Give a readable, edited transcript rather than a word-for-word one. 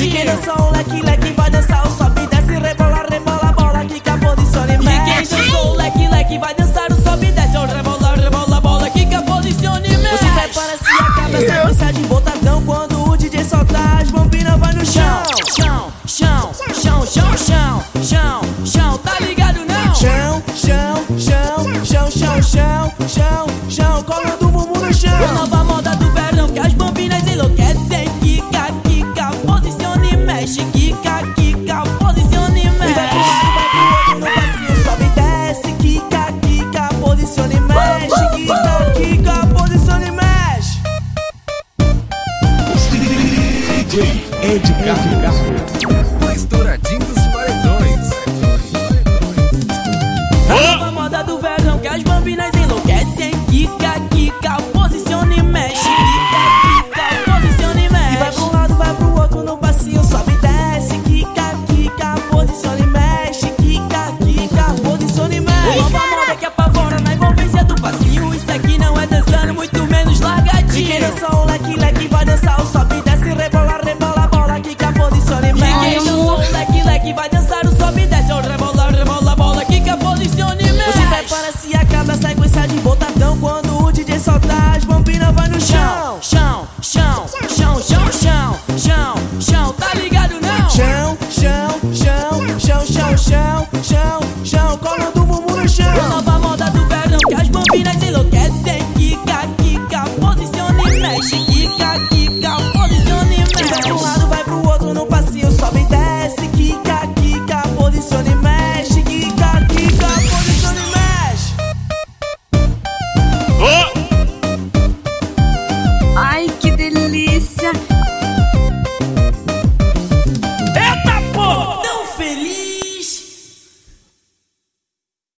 E quem dançou o leque, leque vai dançar o sobe e desce, rebola, rebola, bola, quica, posiciona e mexe. E quem dançou o leque, leque vai dançar o sobe e desce, rebola, rebola, bola, quica, posiciona e mexe. Você prepara se acaba essa sequência de botadão. Quando o DJ soltar, as bombinas vai no chão. Chão, chão, chão, chão, chão, chão, chão, tá ligado não? Chão, chão, chão, chão, chão, chão, chão, chão, colando o bumbum no chão. A nova moda do verão que as bombinas enlouquecem. Quica, quica, posiciona e mexe. Quica, quica, posiciona e E vai pro mexe. lado, vai pro outro no passinho, sobe e desce, quica, quica, posiciona e mexe, quica, quica, posiciona e mexe. DJ Edgar, O estouradinho dos paredões. A nova moda do verão que as bombinas enlouquecem. Quica, quica, posiciona e mexe. Quica, quica, posiciona e E vai mexe. pro lado, vai pro outro no passinho, sobe e desce, quica, quica, posiciona e mexe, quica, quica, posiciona e mexe. Nova moda que apavora na envolvência do passinho. Isso aqui não é dançando, muito menos E quem largadinho. dançou o leque, leque vai dançar o sobe e desce, rebola, rebola, bola, quica, posiciona e E quem mexe. dançou o leque, leque vai dançar o sobe e desce, rebola, rebola, bola, quica, posiciona e Você mexe. prepara se acaba a sequência de botadão. Quando o DJ soltar,